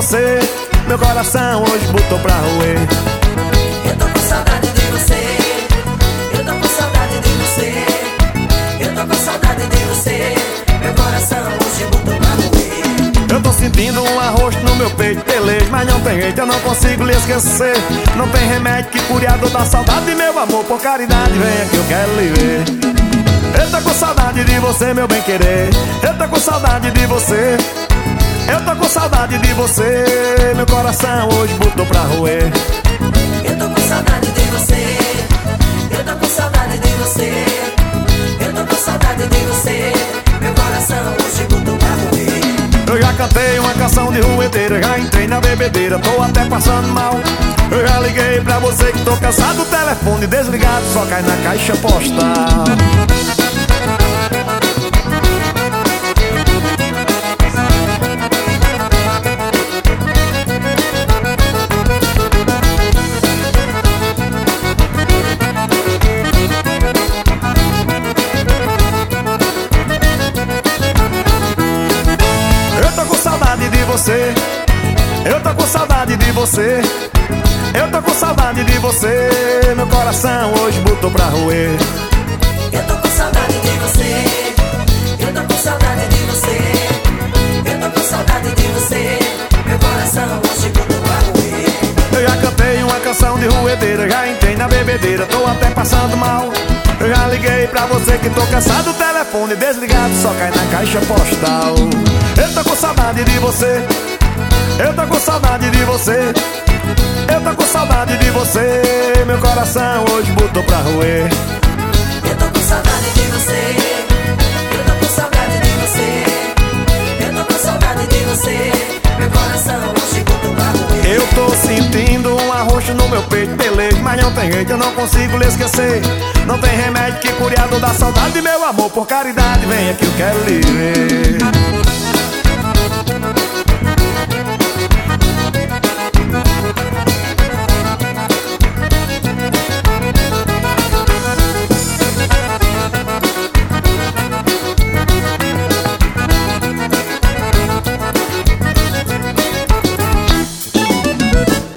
você, meu coração hoje botou pra roer. Eu tô com saudade de você, eu tô com saudade de você, eu tô com saudade de você, meu coração hoje botou pra roer. Eu tô sentindo um arroz no meu peito, pelejo, mas não tem jeito, eu não consigo lhe esquecer. Não tem remédio que cure a dor da saudade, meu amor, por caridade, venha que eu quero lhe ver. Eu tô com saudade de você, meu bem querer. Eu tô com saudade de você, eu tô com saudade de você, meu coração hoje botou pra roer. Eu tô com saudade de você, eu tô com saudade de você, eu tô com saudade de você, meu coração hoje botou pra roer. Eu já cantei uma canção de ruedeira, já entrei na bebedeira, tô até passando mal. Eu já liguei pra você que tô cansado, o telefone desligado só cai na caixa postal. Eu tô com saudade de você, eu tô com saudade de você, eu tô com saudade de você, meu coração hoje botou pra roer. Eu tô com saudade de você, eu tô com saudade de você, eu tô com saudade de você, meu coração hoje botou pra roer. Eu já cantei uma canção de ruedeira, já entrei na bebedeira, tô até passando mal. Eu já liguei pra você que tô cansado, o telefone desligado só cai na caixa postal. Eu tô com saudade de você, eu tô com saudade de você, eu tô com saudade de você, meu coração hoje botou pra roer. Eu tô com saudade de você, eu tô com saudade de você, eu tô com saudade de você, meu coração hoje botou pra roer. Eu tô sentindo um arroxo no meu peito, pelejo, mas não tem jeito, eu não consigo lhe esquecer. Não tem remédio que cure a dor da saudade, meu amor, por caridade, venha que eu quero lhe ver.